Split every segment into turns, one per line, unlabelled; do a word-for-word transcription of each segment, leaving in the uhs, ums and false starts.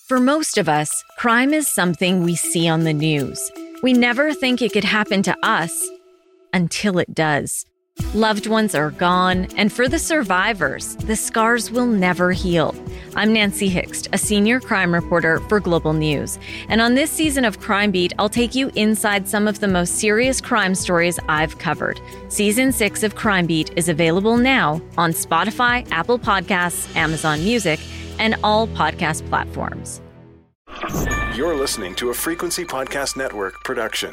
For most of us, crime is something we see on the news. We never think it could happen to us until it does. Loved ones are gone, and for the survivors, the scars will never heal. I'm Nancy Hixt, a senior crime reporter for Global News. And on this season of Crime Beat, I'll take you inside some of the most serious crime stories I've covered. Season six of Crime Beat is available now on Spotify, Apple Podcasts, Amazon Music, and all podcast platforms.
You're listening to a Frequency Podcast Network production.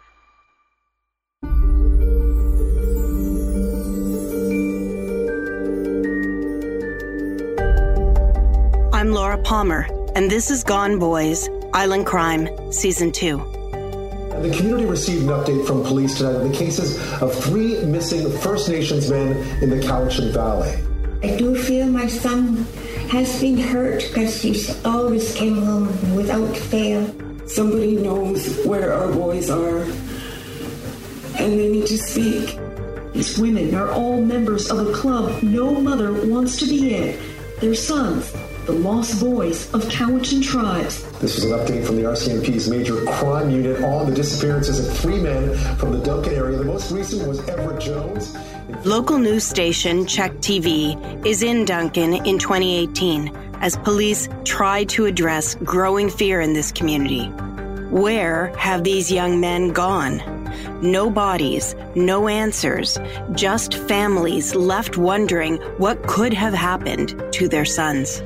I'm Laura Palmer, and this is Gone Boys, Island Crime, Season two.
The community received an update from police tonight on the cases of three missing First Nations men in the Cowichan Valley.
I do feel my son has been hurt because he always came home without fail.
Somebody knows where our boys are, and they need to speak.
These women are all members of a club no mother wants to be in. Their sons, the Lost Boys of Cowichan Tribes.
This was an update from the R C M P's major crime unit on the disappearances of three men from the Duncan area. The most recent was Everett Jones.
Local news station Check T V is in Duncan in twenty eighteen as police try to address growing fear in this community. Where have these young men gone? No bodies, no answers, just families left wondering what could have happened to their sons.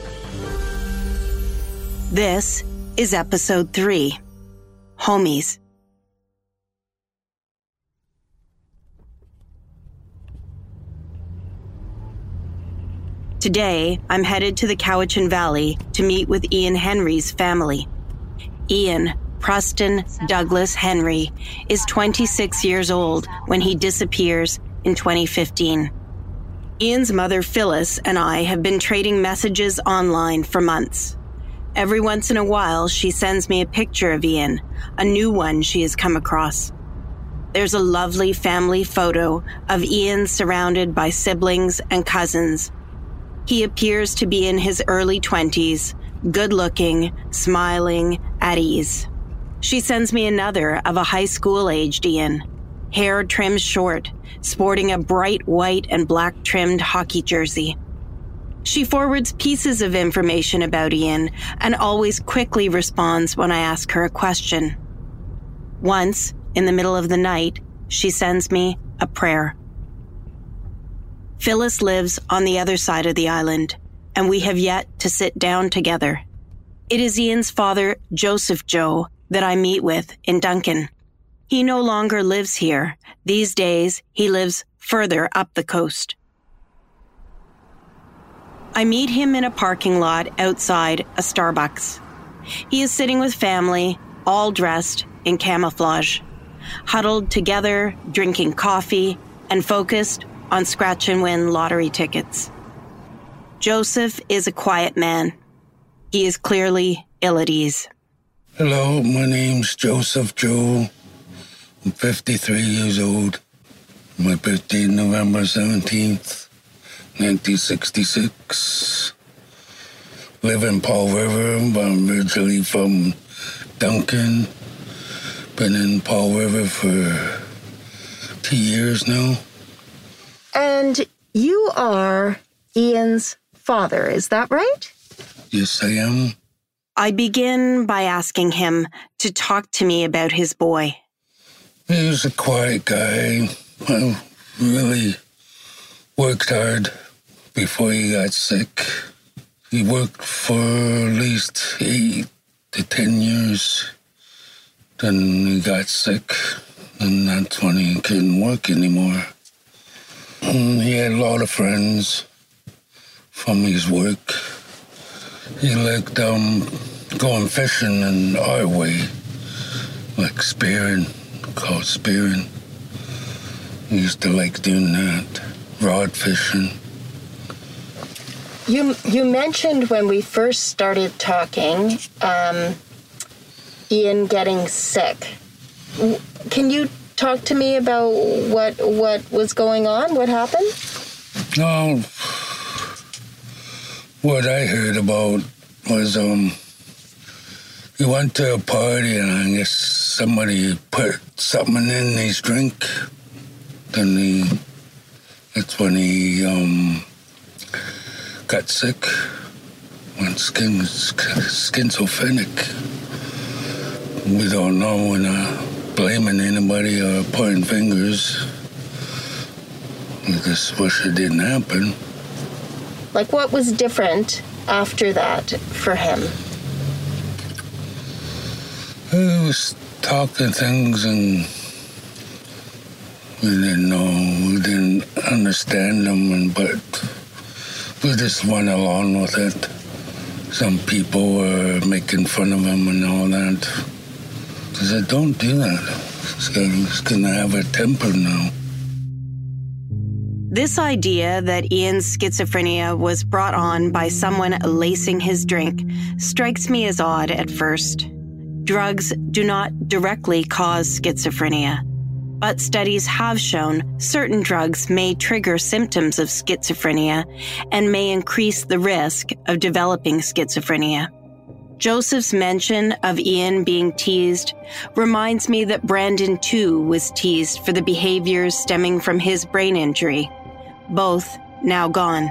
This is episode three, Homies. Today, I'm headed to the Cowichan Valley to meet with Ian Henry's family. Ian, Preston Douglas Henry, is twenty-six years old when he disappears in twenty fifteen. Ian's mother, Phyllis, and I have been trading messages online for months. Every once in a while, she sends me a picture of Ian, a new one she has come across. There's a lovely family photo of Ian surrounded by siblings and cousins. He appears to be in his early twenties, good-looking, smiling, at ease. She sends me another of a high school-aged Ian, hair trimmed short, sporting a bright white and black trimmed hockey jersey. She forwards pieces of information about Ian and always quickly responds when I ask her a question. Once, in the middle of the night, she sends me a prayer. Phyllis lives on the other side of the island, and we have yet to sit down together. It is Ian's father, Joseph Joe, that I meet with in Duncan. He no longer lives here. These days, he lives further up the coast. I meet him in a parking lot outside a Starbucks. He is sitting with family, all dressed in camouflage, huddled together, drinking coffee, and focused on scratch and win lottery tickets. Joseph is a quiet man. He is clearly ill at ease.
Hello, my name's Joseph Joe. I'm fifty-three years old. My birthday is November seventeenth, nineteen sixty-six. Live in Paul River, but I'm originally from Duncan. Been in Paul River for two years now.
And you are Ian's father, is that right?
Yes, I am.
I begin by asking him to talk to me about his boy.
He was a quiet guy. Well, really worked hard before he got sick. He worked for at least eight to ten years. Then he got sick, and that's when he couldn't work anymore. And he had a lot of friends from his work. He liked um, going fishing in our way, like spearing, called spearing. He used to like doing that, rod fishing.
You you mentioned when we first started talking, um, Ian getting sick. Can you talk to me about what what was going on? What happened?
No. What I heard about was um he went to a party, and I guess somebody put something in his drink. Then he, that's when he um, got sick. Went skin, schizophrenic. We don't know, we're not blaming anybody or pointing fingers. We just wish it didn't happen.
Like, what was different after that for him?
He was talking things and we didn't know, we didn't understand them, and, but we just went along with it. Some people were making fun of him and all that. I said, don't do that. He's gonna, he's gonna have a temper now.
This idea that Ian's schizophrenia was brought on by someone lacing his drink strikes me as odd at first. Drugs do not directly cause schizophrenia, but studies have shown certain drugs may trigger symptoms of schizophrenia and may increase the risk of developing schizophrenia. Joseph's mention of Ian being teased reminds me that Brandon too was teased for the behaviors stemming from his brain injury, both now gone.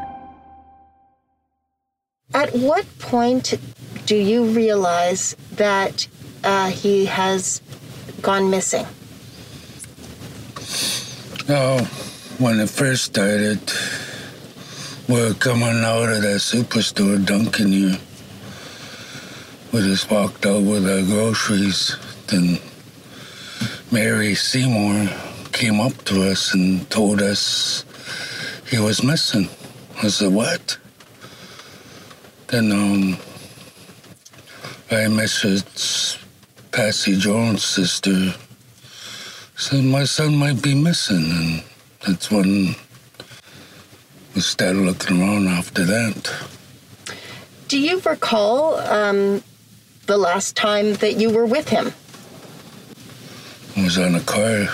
At what point do you realize that uh, he has gone missing?
Oh, when it first started, we're coming out of that superstore, Dunkin' here. We just walked out with our groceries. Then Mary Seymour came up to us and told us he was missing. I said, what? Then um, I messaged Patsy Jones' sister. Said my son might be missing, and that's when we started looking around after that.
Do you recall um, the last time that you were with him?
I was on a car.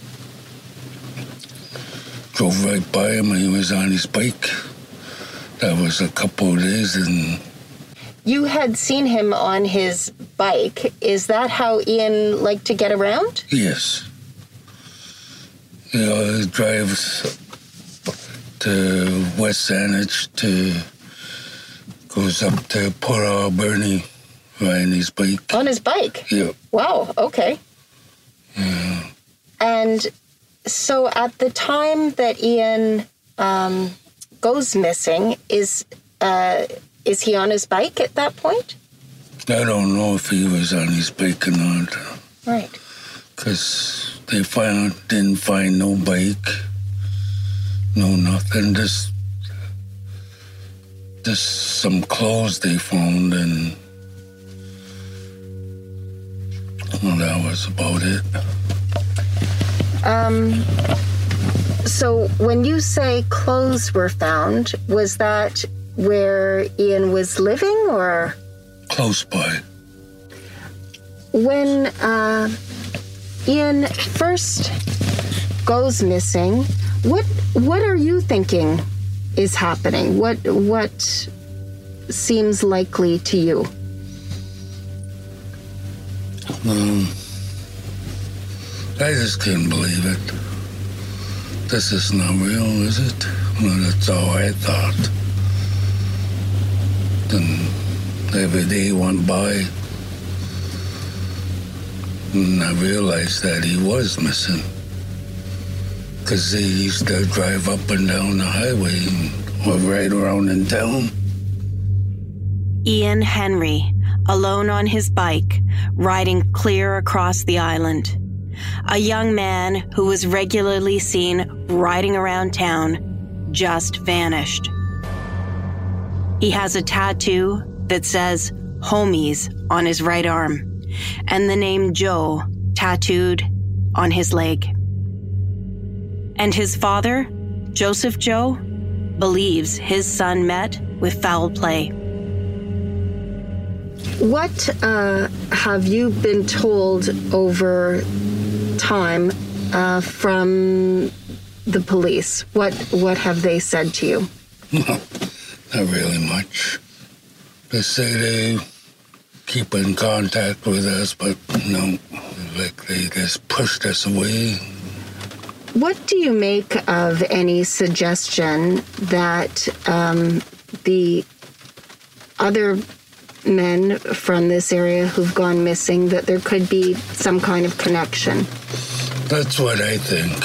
Drove right by him, and he was on his bike. That was a couple of days, and...
You had seen him on his bike. Is that how Ian liked to get around?
Yes. You know, he drives to West Saanich, to goes up to Port Alberni, riding his bike.
On his bike?
Yeah.
Wow, okay.
Yeah.
And so at the time that Ian um, goes missing, is uh, is he on his bike at that point?
I don't know if he was on his bike or not.
Right.
Because they found, didn't find no bike, no nothing, just, just some clothes they found, and well, that was about it.
Um, so when you say clothes were found, was that where Ian was living, or?
Close by.
When uh, Ian first goes missing, what what are you thinking is happening? What what seems likely to you?
Um, I just couldn't believe it. This is not real, is it? Well, that's all I thought. Then every day went by, and I realized that he was missing. Because he used to drive up and down the highway and were right around in town.
Ian Henry, alone on his bike, riding clear across the island. A young man who was regularly seen riding around town just vanished. He has a tattoo that says Homies on his right arm, and the name Joe tattooed on his leg. And his father, Joseph Joe, believes his son met with foul play.
What uh, have you been told over time uh, from the police? What what have they said to you?
Not really much. They say they keep in contact with us, but, you know, like they just pushed us away.
What do you make of any suggestion that um, the other men from this area who've gone missing, that there could be some kind of connection?
That's what I think.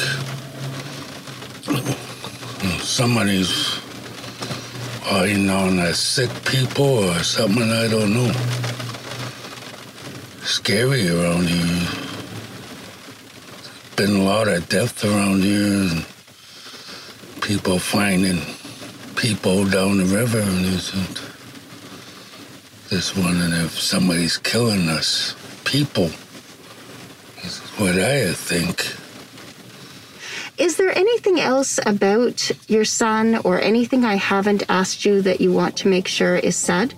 Somebody's in on the sick people or something, I don't know. Scary around here. There's been a lot of death around here, and people finding people down the river, and there's just wondering if somebody's killing us. People. That's what I think.
Is there anything else about your son or anything I haven't asked you that you want to make sure is said?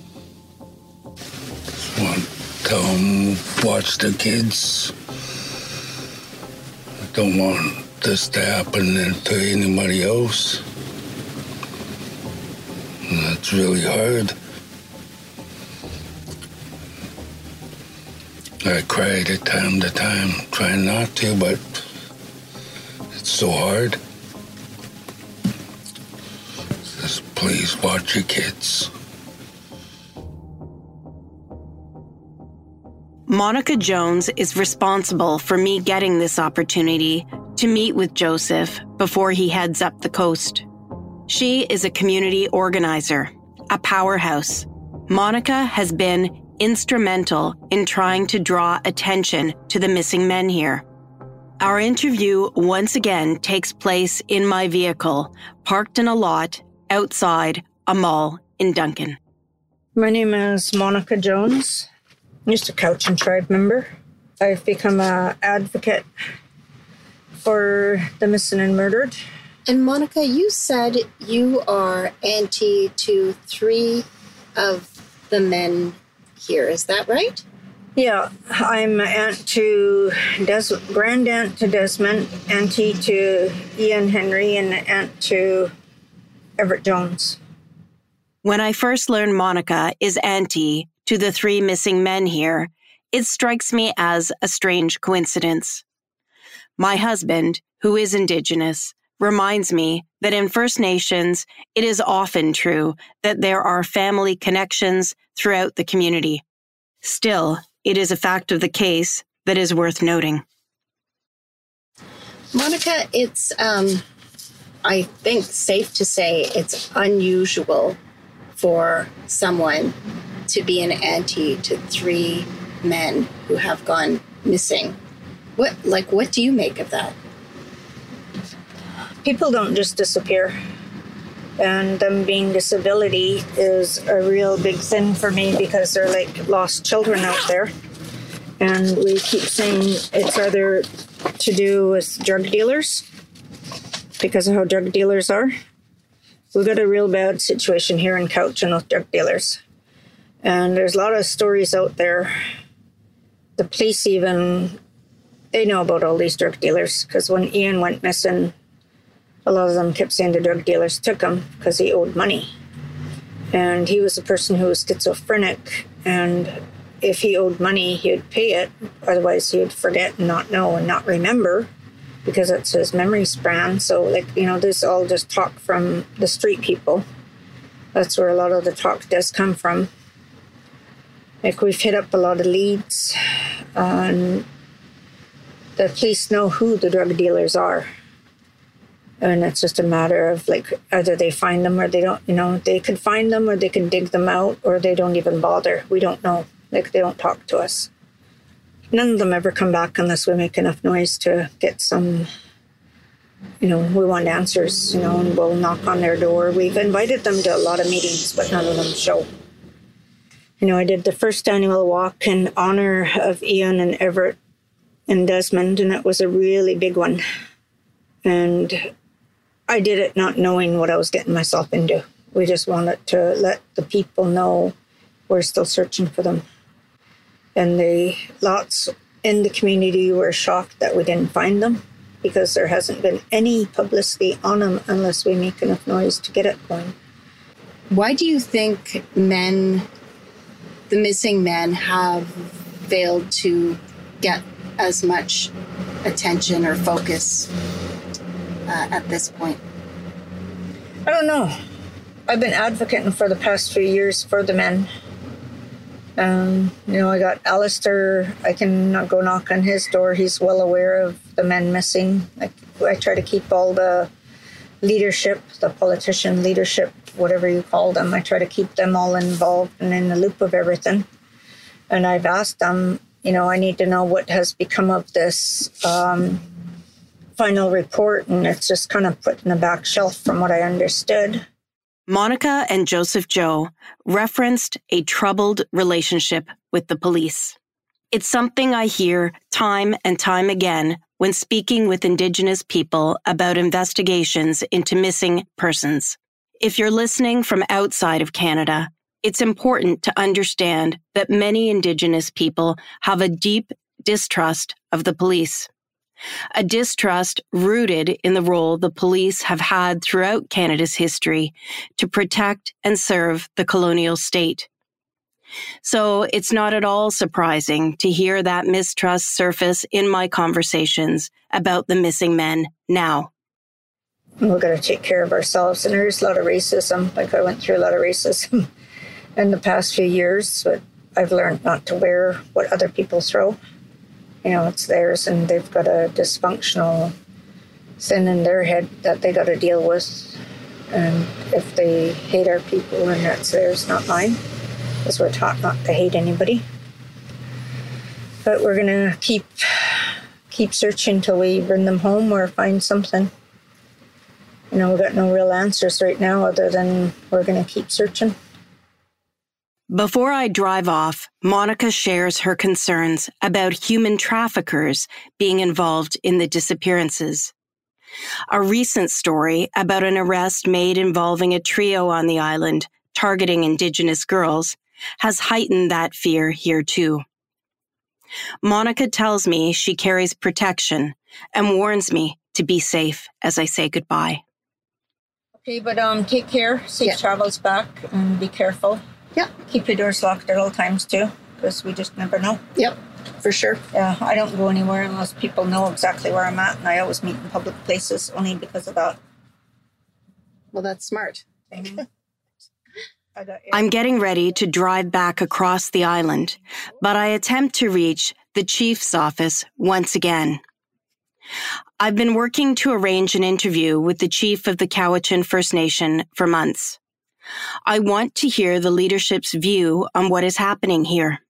Just want to tell him, watch the kids. I don't want this to happen to anybody else. And that's really hard. I cried at time to time, trying not to, but it's so hard. Just please watch your kids.
Monica Jones is responsible for me getting this opportunity to meet with Joseph before he heads up the coast. She is a community organizer, a powerhouse. Monica has been instrumental in trying to draw attention to the missing men here. Our interview once again takes place in my vehicle, parked in a lot outside a mall in Duncan.
My name is Monica Jones. I'm just a Cowichan Tribe member. I've become an advocate for the missing and murdered.
And Monica, you said you are auntie to three of the men here. Is that right?
Yeah, I'm aunt to Des, grand aunt to Desmond, auntie to Ian Henry, and aunt to Everett Jones.
When I first learned Monica is auntie to the three missing men here, it strikes me as a strange coincidence. My husband, who is Indigenous, reminds me that in First Nations, it is often true that there are family connections throughout the community. Still, it is a fact of the case that is worth noting.
Monica, it's, um, I think, safe to say it's unusual for someone to be an auntie to three men who have gone missing. What, like, what do you make of that?
People don't just disappear. And them being disability is a real big thing for me because they're like lost children out there. And we keep saying it's either to do with drug dealers because of how drug dealers are. We've got a real bad situation here in Cowichan with drug dealers. And there's a lot of stories out there. The police even, they know about all these drug dealers because when Ian went missing, a lot of them kept saying the drug dealers took him because he owed money. And he was a person who was schizophrenic. And if he owed money, he would pay it. Otherwise, he would forget and not know and not remember because that's his memory span. So, like, you know, this all just talk from the street people. That's where a lot of the talk does come from. Like, we've hit up a lot of leads. And the police know who the drug dealers are. And it's just a matter of, like, either they find them or they don't, you know, they could find them or they can dig them out or they don't even bother. We don't know. Like, they don't talk to us. None of them ever come back unless we make enough noise to get some, you know, we want answers, you know, and we'll knock on their door. We've invited them to a lot of meetings, but none of them show. You know, I did the first annual walk in honor of Ian and Everett and Desmond, and it was a really big one. And I did it not knowing what I was getting myself into. We just wanted to let the people know we're still searching for them. And they, lots in the community were shocked that we didn't find them because there hasn't been any publicity on them unless we make enough noise to get it going.
Why do you think men
the missing men have failed to get as much attention or focus uh, at this point?
I don't know. I've been advocating for the past few years for the men. Um, you know, I got Alistair. I can go knock on his door. He's well aware of the men missing. I, I try to keep all the leadership, the politician leadership, whatever you call them. I try to keep them all involved and in the loop of everything. And I've asked them, you know, I need to know what has become of this um, final report. And it's just kind of put in the back shelf from what I understood.
Monica and Joseph Joe referenced a troubled relationship with the police. It's something I hear time and time again when speaking with Indigenous people about investigations into missing persons. If you're listening from outside of Canada, it's important to understand that many Indigenous people have a deep distrust of the police. A distrust rooted in the role the police have had throughout Canada's history to protect and serve the colonial state. So it's not at all surprising to hear that mistrust surface in my conversations about the missing men now.
We've got to take care of ourselves, and there's a lot of racism. Like, I went through a lot of racism in the past few years, but I've learned not to wear what other people throw. You know, it's theirs, and they've got a dysfunctional sin in their head that they got to deal with. And if they hate our people, then that's theirs, not mine, because we're taught not to hate anybody. But we're going to keep keep searching till we bring them home or find something. You know, we've got no real answers right now other than we're going to keep searching.
Before I drive off, Monica shares her concerns about human traffickers being involved in the disappearances. A recent story about an arrest made involving a trio on the island targeting Indigenous girls has heightened that fear here too. Monica tells me she carries protection and warns me to be safe as I say goodbye.
Okay, but um, take care. Safe
yeah.
travels back, and be careful.
Yeah.
Keep your doors locked at all times too, because we just never know.
Yep, for sure.
Yeah, I don't go anywhere unless people know exactly where I'm at, and I always meet in public places only because of that.
Well, that's smart.
Mm-hmm. I got, yeah.
I'm getting ready to drive back across the island, but I attempt to reach the chief's office once again. I've been working to arrange an interview with the chief of the Cowichan First Nation for months. I want to hear the leadership's view on what is happening here.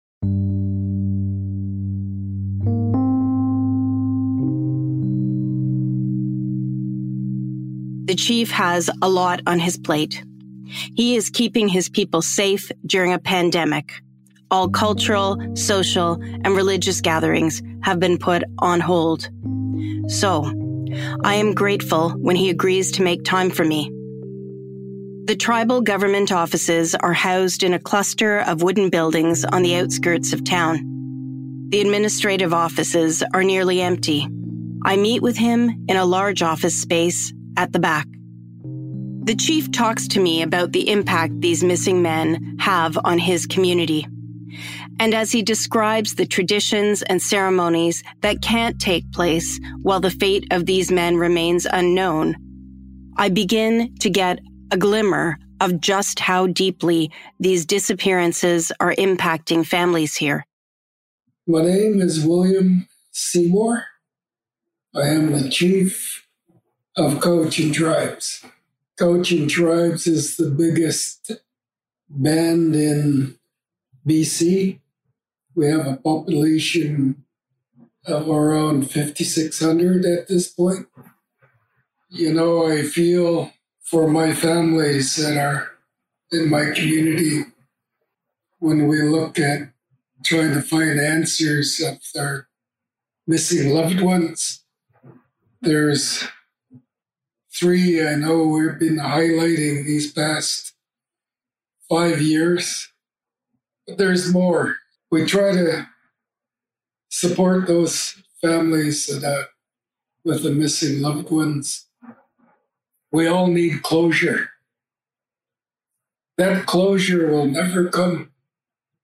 The chief has a lot on his plate. He is keeping his people safe during a pandemic. All cultural, social, and religious gatherings have been put on hold. So, I am grateful when he agrees to make time for me. The tribal government offices are housed in a cluster of wooden buildings on the outskirts of town. The administrative offices are nearly empty. I meet with him in a large office space at the back. The chief talks to me about the impact these missing men have on his community. And as he describes the traditions and ceremonies that can't take place while the fate of these men remains unknown, I begin to get a glimmer of just how deeply these disappearances are impacting families here.
My name is William Seymour. I am the chief of Cowichan Tribes. Cowichan Tribes is the biggest band in B C. We have a population of around fifty-six hundred at this point. You know, I feel for my families that are in my community when we look at trying to find answers of their missing loved ones. There's three I know we've been highlighting these past five years, but there's more. We try to support those families that, uh, with the missing loved ones. We all need closure. That closure will never come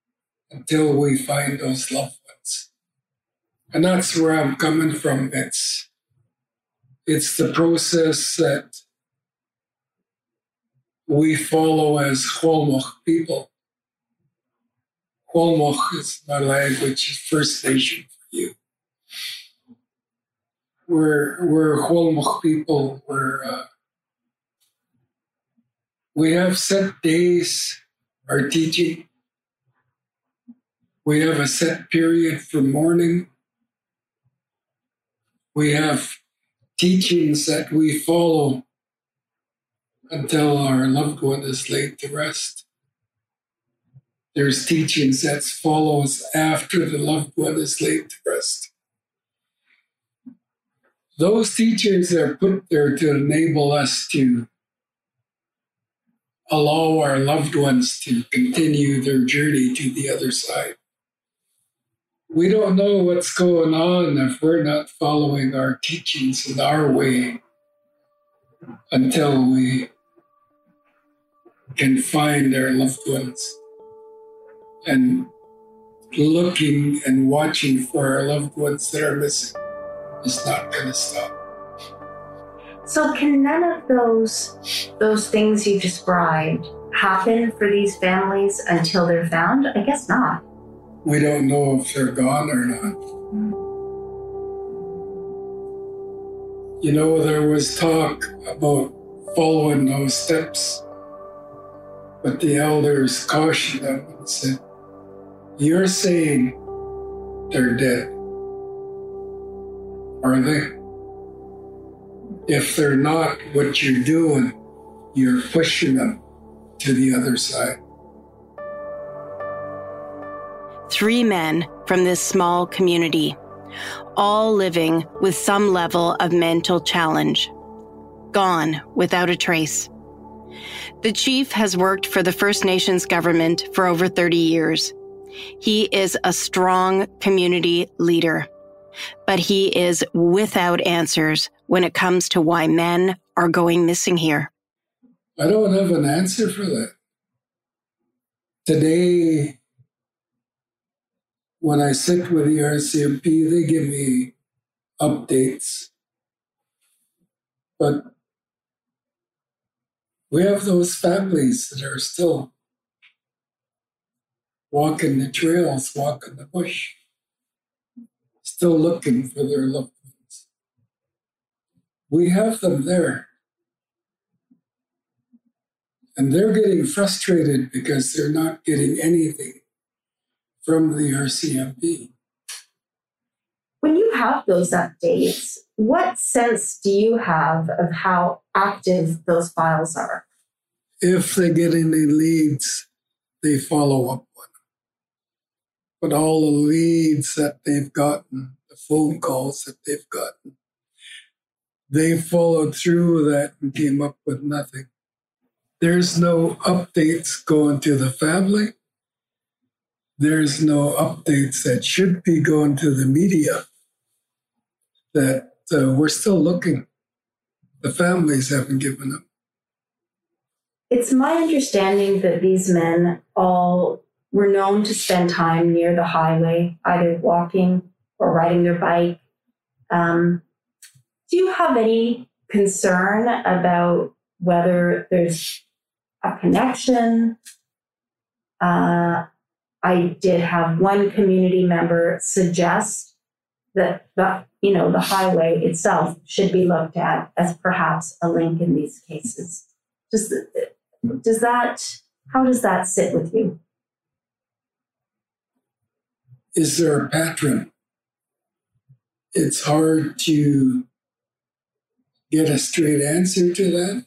until we find those loved ones. And that's where I'm coming from. It's, it's the process that we follow as Kholmokh people. Kholmokh is my language, is First Nation for you. We're, we're Kholmokh people. We're, uh, we have set days, our teaching. We have a set period for mourning. We have teachings that we follow until our loved one is laid to rest. There's teachings that follows after the loved one is laid to rest. Those teachings are put there to enable us to allow our loved ones to continue their journey to the other side. We don't know what's going on if we're not following our teachings in our way until we can find our loved ones. And looking and watching for our loved ones that are missing is not going to stop.
So can none of those those things you described happen for these families until they're found? I guess not.
We don't know if they're gone or not. You know, there was talk about following those steps, but the elders cautioned them and said, "You're saying they're dead. Are they? If they're not, what you're doing, you're pushing them to the other side."
Three men from this small community, all living with some level of mental challenge, gone without a trace. The chief has worked for the First Nations government for over thirty years. He is a strong community leader, but he is without answers when it comes to why men are going missing here.
I don't have an answer for that. Today, when I sit with the R C M P, they give me updates. But we have those families that are still walking the trails, walking the bush, still looking for their loved ones. We have them there. And they're getting frustrated because they're not getting anything from the R C M P.
When you have those updates, what sense do you have of how active those files are?
If they get any leads, they follow up on them. But all the leads that they've gotten, the phone calls that they've gotten, they followed through that and came up with nothing. There's no updates going to the family. There's no updates that should be going to the media. That uh, we're still looking. The families haven't given up.
It's my understanding that these men all were known to spend time near the highway, either walking or riding their bike. Um, do you have any concern about whether there's a connection? Uh, I did have one community member suggest that the, you know, the highway itself should be looked at as perhaps a link in these cases. Does, does that, how does that sit with you?
Is there a pattern? It's hard to get a straight answer to that.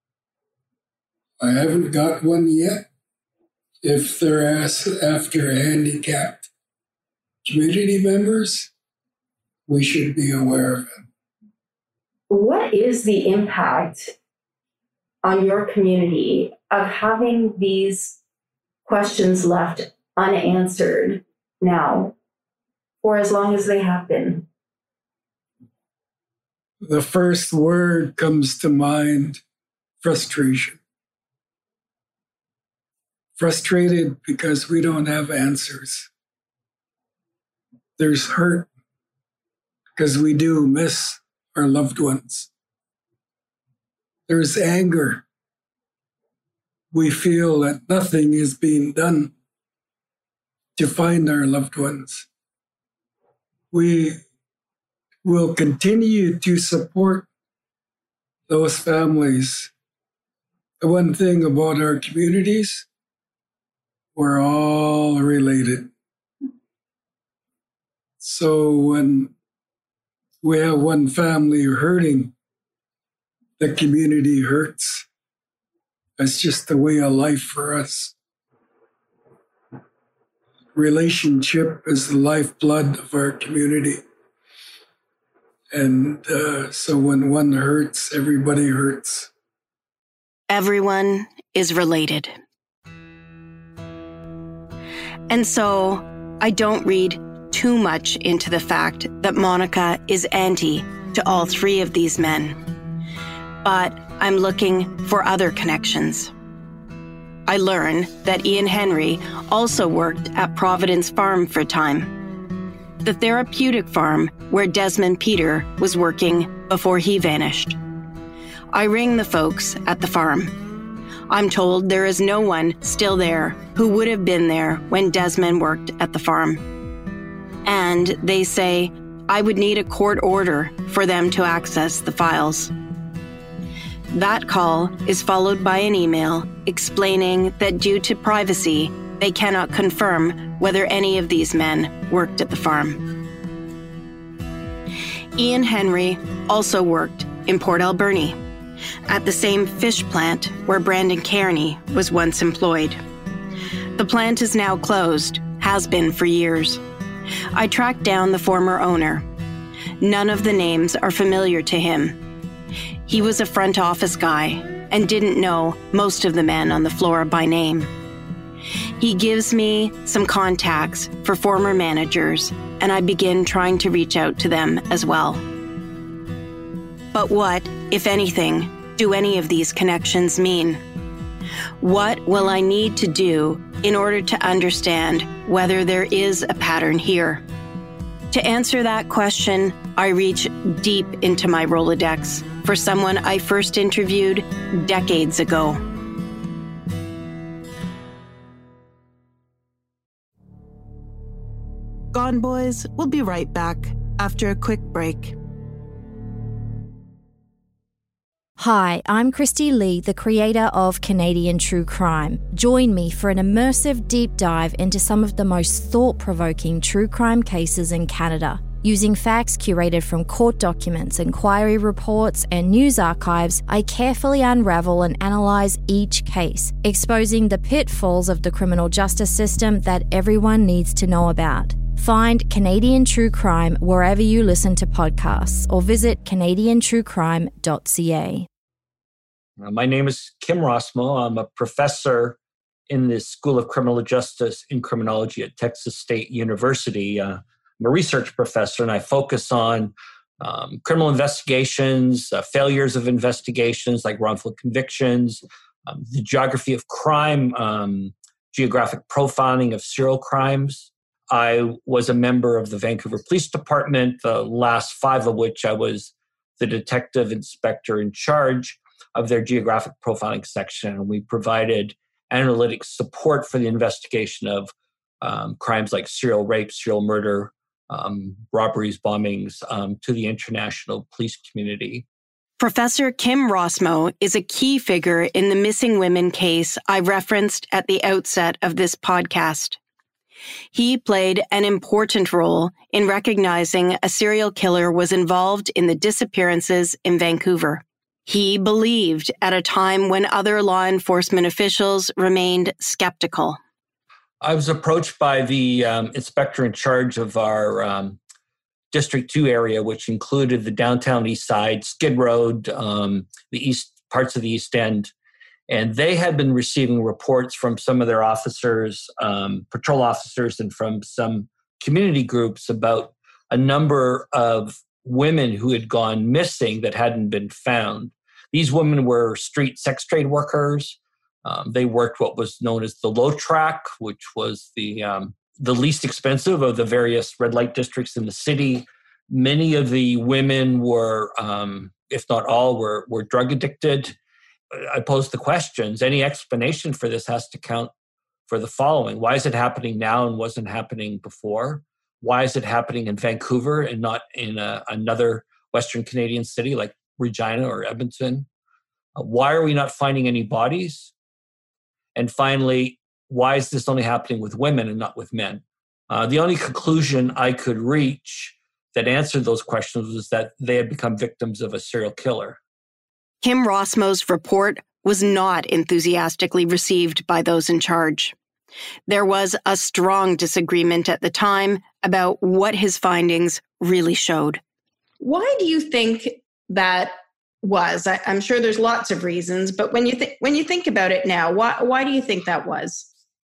I haven't got one yet. If they're asked after handicapped community members, we should be aware of it.
What is the impact on your community of having these questions left unanswered now for as long as they have been?
The first word comes to mind, frustration.
frustrated because we don't have answers. There's hurt because we do miss our loved ones. There's anger. We feel that nothing is being done to find our loved ones. We will continue to support those families. The one thing about our communities, we're all related. So when we have one family hurting, the community hurts. That's just the way of life for us. Relationship is the lifeblood of our community. And uh, so when one hurts, everybody hurts.
Everyone is related. And so I don't read too much into the fact that Monica is auntie to all three of these men. But I'm looking for other connections. I learn that Ian Henry also worked at Providence Farm for a time, the therapeutic farm where Desmond Peter was working before he vanished. I ring the folks at the farm. I'm told there is no one still there who would have been there when Desmond worked at the farm. And they say I would need a court order for them to access the files. That call is followed by an email explaining that due to privacy, they cannot confirm whether any of these men worked at the farm. Ian Henry also worked in Port Alberni, at the same fish plant where Brandon Kearney was once employed. The plant is now closed, has been for years. I tracked down the former owner. None of the names are familiar to him. He was a front office guy and didn't know most of the men on the floor by name. He gives me some contacts for former managers, and I begin trying to reach out to them as well. But what, if anything, do any of these connections mean? What will I need to do in order to understand whether there is a pattern here? To answer that question, I reach deep into my Rolodex for someone I first interviewed decades ago.
Gone Boys will be right back after a quick break.
Hi, I'm Christy Lee, the creator of Canadian True Crime. Join me for an immersive deep dive into some of the most thought-provoking true crime cases in Canada. Using facts curated from court documents, inquiry reports, and news archives, I carefully unravel and analyse each case, exposing the pitfalls of the criminal justice system that everyone needs to know about. Find Canadian True Crime wherever you listen to podcasts or visit canadian true crime dot c a.
My name is Kim Rossmo. I'm a professor in the School of Criminal Justice and Criminology at Texas State University. Uh, I'm a research professor, and I focus on um, criminal investigations, uh, failures of investigations like wrongful convictions, um, the geography of crime, um, geographic profiling of serial crimes. I was a member of the Vancouver Police Department, the last five of which I was the detective inspector in charge of their geographic profiling section. And we provided analytic support for the investigation of um, crimes like serial rape, serial murder, um, robberies, bombings um, to the international police community.
Professor Kim Rossmo is a key figure in the missing women case I referenced at the outset of this podcast. He played an important role in recognizing a serial killer was involved in the disappearances in Vancouver. He believed at a time when other law enforcement officials remained skeptical.
I was approached by the um, inspector in charge of our um, District two area, which included the downtown east side, Skid Road, um, the east parts of the East End. And they had been receiving reports from some of their officers, um, patrol officers, and from some community groups about a number of women who had gone missing that hadn't been found. These women were street sex trade workers. Um, they worked what was known as the low track, which was the um, the least expensive of the various red light districts in the city. Many of the women were, um, if not all, were were drug addicted. I posed the questions. Any explanation for this has to count for the following. Why is it happening now and wasn't happening before? Why is it happening in Vancouver and not in a, another Western Canadian city like Regina or Edmonton? Uh, why are we not finding any bodies? And finally, why is this only happening with women and not with men? Uh, the only conclusion I could reach that answered those questions was that they had become victims of a serial killer.
Kim Rossmo's report was not enthusiastically received by those in charge. There was a strong disagreement at the time about what his findings really showed.
Why do you think that was? I, I'm sure there's lots of reasons, but when you think when you think about it now, why why do you think that was?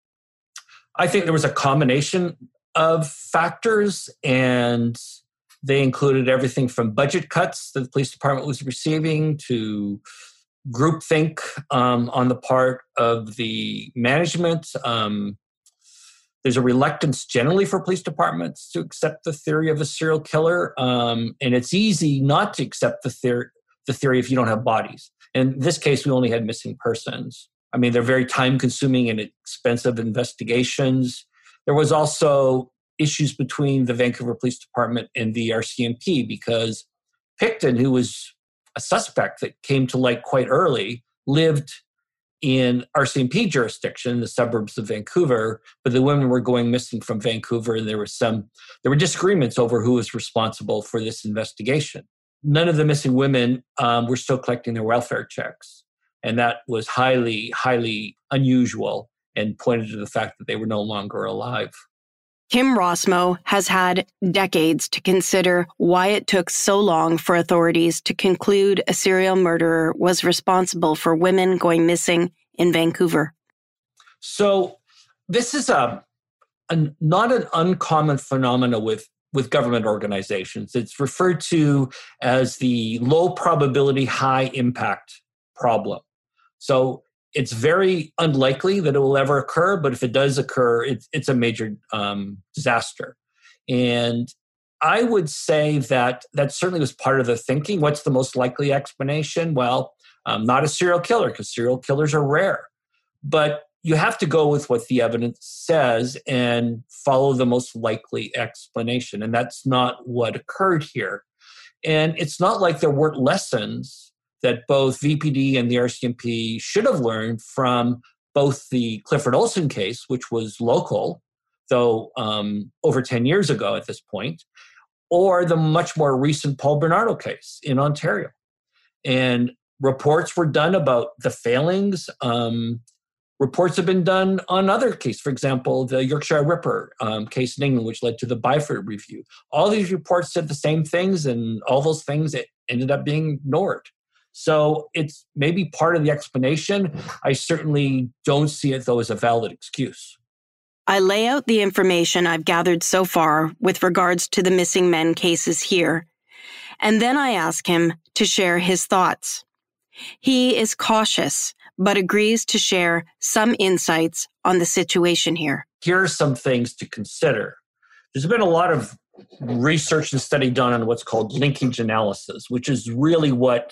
I think there was a combination of factors, and they included everything from budget cuts that the police department was receiving to groupthink um, on the part of the management. Um, there's a reluctance generally for police departments to accept the theory of a serial killer, um, and it's easy not to accept the theory, the theory if you don't have bodies. In this case, we only had missing persons. I mean, they're very time-consuming and expensive investigations. There was also issues between the Vancouver Police Department and the R C M P because Picton, who was a suspect that came to light quite early, lived in R C M P jurisdiction, the suburbs of Vancouver, but the women were going missing from Vancouver, and there was some there were disagreements over who was responsible for this investigation. None of the missing women um, were still collecting their welfare checks, and that was highly, highly unusual and pointed to the fact that they were no longer alive.
Kim Rossmo has had decades to consider why it took so long for authorities to conclude a serial murderer was responsible for women going missing in Vancouver.
So this is a, a not an uncommon phenomenon with, with government organizations. It's referred to as the low probability, high impact problem. So it's very unlikely that it will ever occur, but if it does occur, it's, it's a major um, disaster. And I would say that that certainly was part of the thinking. What's the most likely explanation? Well, um, not a serial killer, because serial killers are rare. But you have to go with what the evidence says and follow the most likely explanation. And that's not what occurred here. And it's not like there weren't lessons that both V P D and the R C M P should have learned from both the Clifford Olson case, which was local, though um, over ten years ago at this point, or the much more recent Paul Bernardo case in Ontario. And reports were done about the failings. Um, reports have been done on other cases. For example, the Yorkshire Ripper um, case in England, which led to the Byford Review. All these reports said the same things, and all those things it ended up being ignored. So it's maybe part of the explanation. I certainly don't see it, though, as a valid excuse.
I lay out the information I've gathered so far with regards to the missing men cases here, and then I ask him to share his thoughts. He is cautious, but agrees to share some insights on the situation here.
Here are some things to consider. There's been a lot of research and study done on what's called linkage analysis, which is really what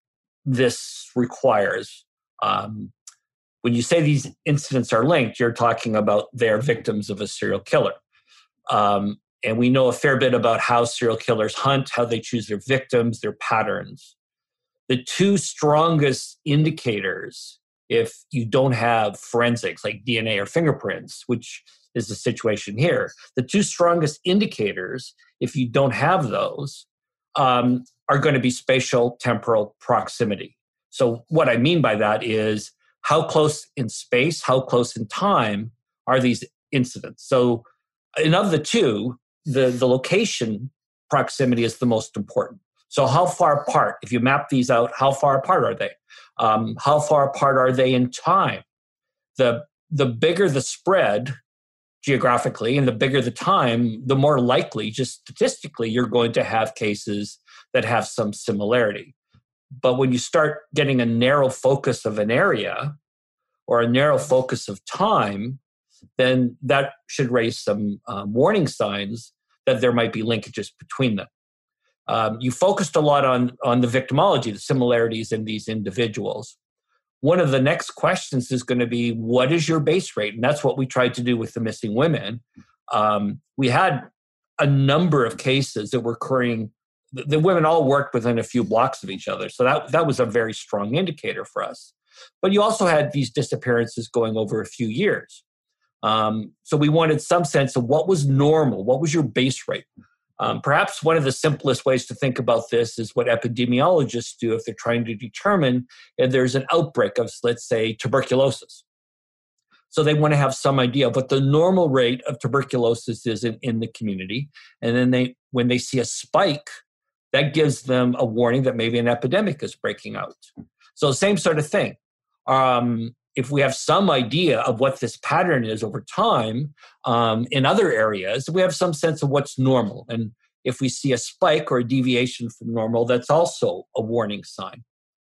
this requires. Um, when you say these incidents are linked, you're talking about they're victims of a serial killer. Um, and we know a fair bit about how serial killers hunt, how they choose their victims, their patterns. The two strongest indicators, if you don't have forensics like D N A or fingerprints, which is the situation here, the two strongest indicators, if you don't have those, um, are going to be spatial temporal proximity. So what I mean by that is how close in space, how close in time are these incidents? So and of the two, the, the location proximity is the most important. So how far apart, if you map these out, how far apart are they? Um, how far apart are they in time? The, the bigger the spread geographically and the bigger the time, the more likely, just statistically, you're going to have cases that have some similarity. But when you start getting a narrow focus of an area, or a narrow focus of time, then that should raise some um, warning signs that there might be linkages between them. Um, you focused a lot on, on the victimology, the similarities in these individuals. One of the next questions is going to be, what is your base rate? And that's what we tried to do with the missing women. Um, we had a number of cases that were occurring. The, the women all worked within a few blocks of each other. So that, that was a very strong indicator for us. But you also had these disappearances going over a few years. Um, so we wanted some sense of what was normal, what was your base rate? Um, perhaps one of the simplest ways to think about this is what epidemiologists do if they're trying to determine if there's an outbreak of, let's say, tuberculosis. So they want to have some idea of what the normal rate of tuberculosis is in, in the community. And then they, when they see a spike, that gives them a warning that maybe an epidemic is breaking out. So same sort of thing. Um, if we have some idea of what this pattern is over time um, in other areas, we have some sense of what's normal. And if we see a spike or a deviation from normal, that's also a warning sign.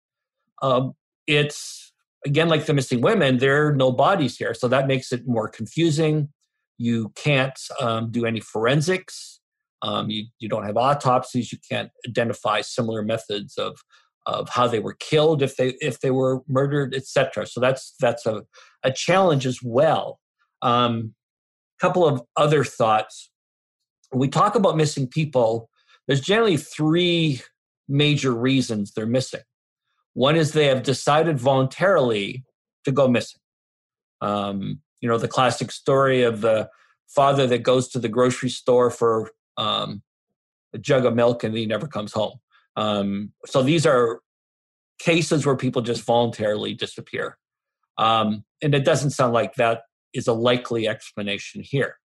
Um, it's, again, like the missing women, there are no bodies here. So that makes it more confusing. You can't um, do any forensics. Um, you, you don't have autopsies. You can't identify similar methods of of how they were killed, if they if they were murdered, et cetera. So that's that's a, a challenge as well. A um, couple of other thoughts. When we talk about missing people, there's generally three major reasons they're missing. One is they have decided voluntarily to go missing. Um, you know, the classic story of the father that goes to the grocery store for um, a jug of milk and he never comes home. Um, so these are cases where people just voluntarily disappear. Um, and it doesn't sound like that is a likely explanation here.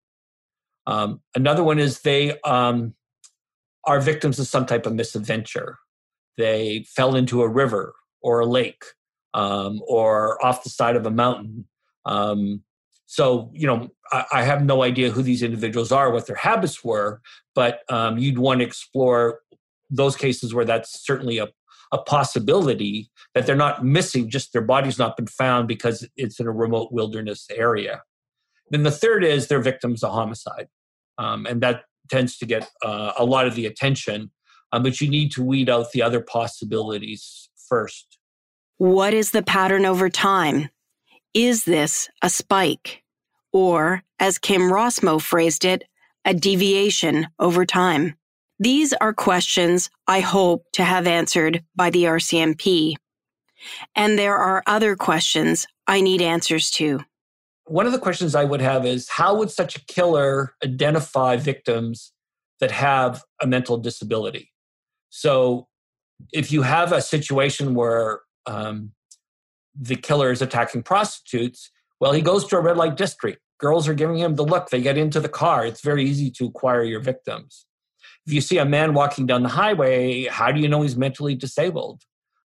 Um, another one is they um, are victims of some type of misadventure. They fell into a river or a lake um, or off the side of a mountain. Um, so, you know, I, I have no idea who these individuals are, what their habits were, but um, you'd want to explore those cases where that's certainly a, a possibility that they're not missing, just their body's not been found because it's in a remote wilderness area. Then the third is they're victims of homicide. Um, and that tends to get uh, a lot of the attention, um, but you need to weed out the other possibilities first.
What is the pattern over time? Is this a spike? Or, as Kim Rossmo phrased it, a deviation over time? These are questions I hope to have answered by the R C M P. And there are other questions I need answers to.
One of the questions I would have is, how would such a killer identify victims that have a mental disability? So if you have a situation where um, the killer is attacking prostitutes, well, he goes to a red light district. Girls are giving him the look. They get into the car. It's very easy to acquire your victims. If you see a man walking down the highway, how do you know he's mentally disabled?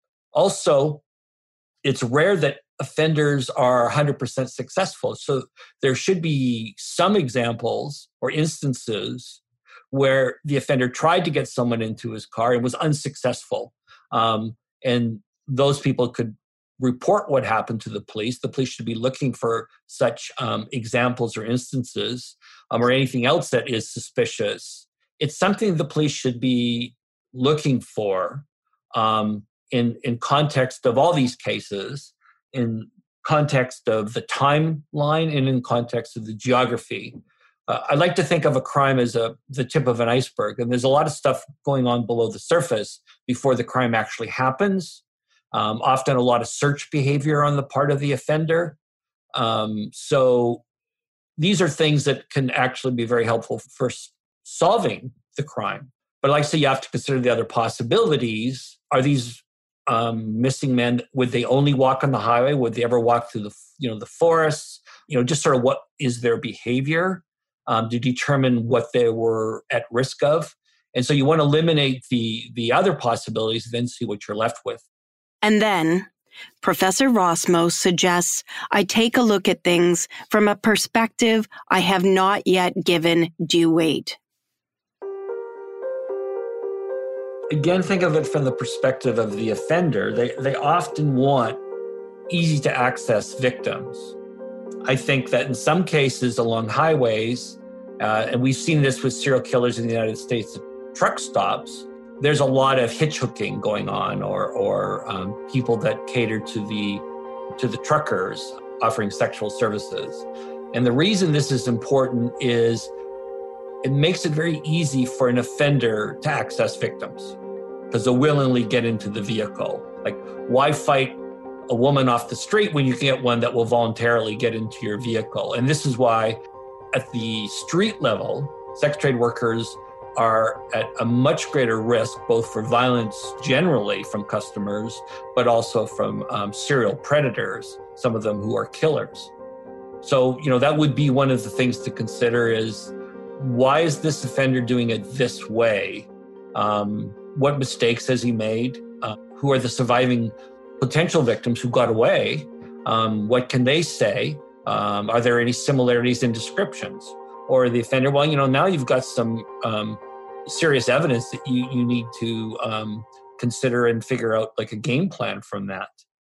Also, it's rare that offenders are one hundred percent successful. So there should be some examples or instances where the offender tried to get someone into his car and was unsuccessful. Um, and those people could report what happened to the police. The police should be looking for such um, examples or instances um, or anything else that is suspicious. It's something the police should be looking for um, in, in context of all these cases, in context of the timeline, and in context of the geography. Uh, I like to think of a crime as a, the tip of an iceberg, and there's a lot of stuff going on below the surface before the crime actually happens. Um, often a lot of search behavior on the part of the offender. Um, so these are things that can actually be very helpful for solving the crime. But like I say, you have to consider the other possibilities. Are these um, missing men, would they only walk on the highway? Would they ever walk through the, you know, the forests? You know, just sort of what is their behavior um, to determine what they were at risk of. And so you want to eliminate the, the other possibilities, then see what you're left with.
And then Professor Rossmo suggests I take a look at things from a perspective I have not yet given due weight.
Again, think of it from the perspective of the offender. They they often want easy to access victims. I think that in some cases along highways, uh, and we've seen this with serial killers in the United States at truck stops, there's a lot of hitch hooking going on, or, or um, people that cater to the to the truckers offering sexual services. And the reason this is important is it makes it very easy for an offender to access victims because they'll willingly get into the vehicle. Like, why fight a woman off the street when you can get one that will voluntarily get into your vehicle? And this is why at the street level, sex trade workers are at a much greater risk, both for violence generally from customers, but also from um, serial predators, some of them who are killers. So, you know, that would be one of the things to consider is, why is this offender doing it this way? Um, what mistakes has he made? Uh, who are the surviving potential victims who got away? Um, what can they say? Um, are there any similarities in descriptions? Or the offender, well, you know, now you've got some um, serious evidence that you, you need to um, consider and figure out like a game plan from that.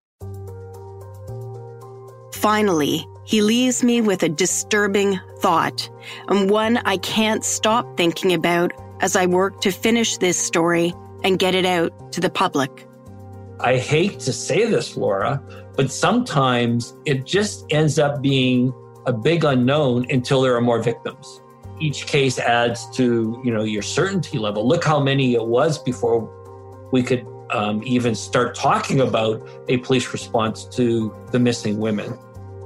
Finally, he leaves me with a disturbing thought, and one I can't stop thinking about as I work to finish this story and get it out to the public.
I hate to say this, Laura, but sometimes it just ends up being a big unknown until there are more victims. Each case adds to, you know, your certainty level. Look how many it was before we could um, even start talking about a police response to the missing women.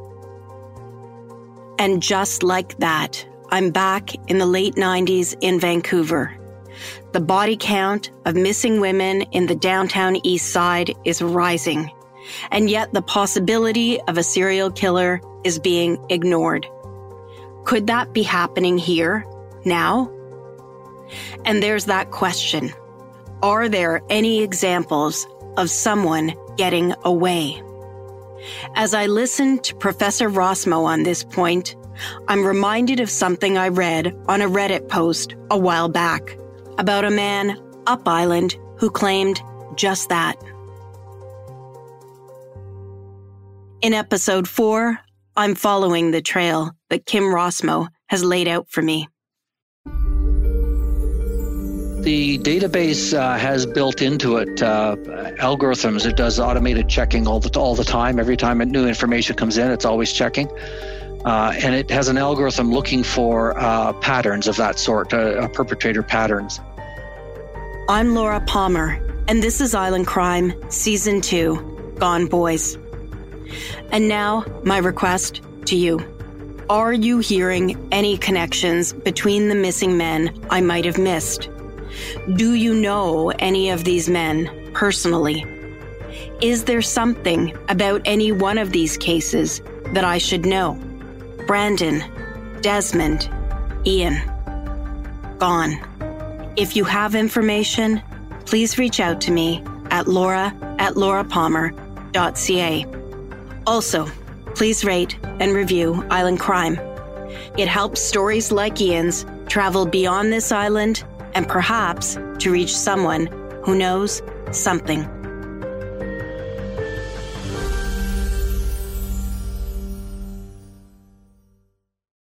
And just like that, I'm back in the late nineties in Vancouver. The body count of missing women in the downtown east side is rising, and yet the possibility of a serial killer is being ignored. Could that be happening here, now? And there's that question. Are there any examples of someone getting away? As I listen to Professor Rossmo on this point, I'm reminded of something I read on a Reddit post a while back about a man up island who claimed just that. In episode four, I'm following the trail that Kim Rossmo has laid out for me.
The database uh, has built into it uh, algorithms. It does automated checking all the all the time. Every time new information comes in, it's always checking. Uh, and it has an algorithm looking for uh, patterns of that sort, uh, uh, perpetrator patterns.
I'm Laura Palmer, and this is Island Crime, Season two, Gone Boys. And now, my request to you. Are you hearing any connections between the missing men I might have missed? Do you know any of these men personally? Is there something about any one of these cases that I should know? Brandon, Desmond, Ian, gone. If you have information, please reach out to me at laura at laura palmer dot c a. Also, please rate and review Island Crime. It helps stories like Ian's travel beyond this island and perhaps to reach someone who knows something.